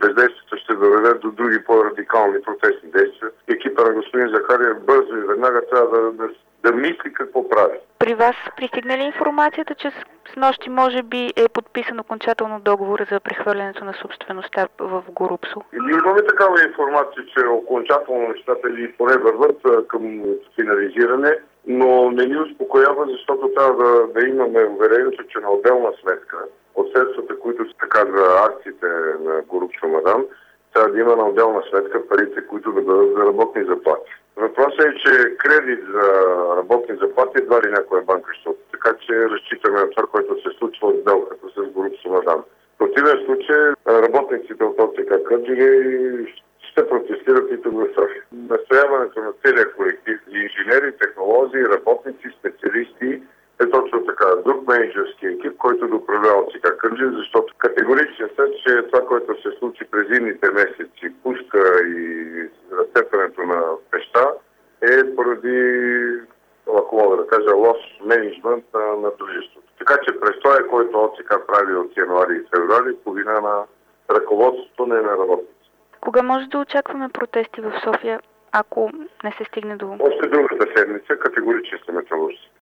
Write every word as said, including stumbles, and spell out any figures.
бездействието ще доведе до други по-радикални протестни действия. Екипа на господин Захариев бързо и веднага трябва да, да, да мисли какво прави. При вас пристигна ли информацията, че с нощи може би е подписан окончателно договор за прехвърлянето на собствеността в Горубсо? Ние имаме такава информация, че окончателно нещата ли поне върват към финализиране, но не ни успокоява, защото трябва да, да имаме уверението, че на отделна сметка от средствата, които са така за акциите на Горубсо Мадан, трябва да има на отделна сметка парите, които да бъдат за работни заплати. Въпросът е, че кредит за работни заплати едва ли някоя банка ще отпусне, така че разчитаме на това, което се случва от сделката с Горубсо Мадан. В противен случай работниците от ОЦК Кърджали ще протестират и тук в София. Настояването на целия колектив, инженери, технолози, работници, специалисти е точно така. Друг менеджерски екип, който да управлява ОЦК Кърджали, защото категорично са, че това, което се случи през зимните месеци, пуска и разцепването на пеща, е поради, ако мога да кажа, лош менеджмент на, на дружеството. Така че престоя, който ОЦК прави от януари и февруари, по вина на ръководството, не на работници. Кога може да очакваме протести в София, ако не се стигне до... Още другата седмица категорично сме металуржци.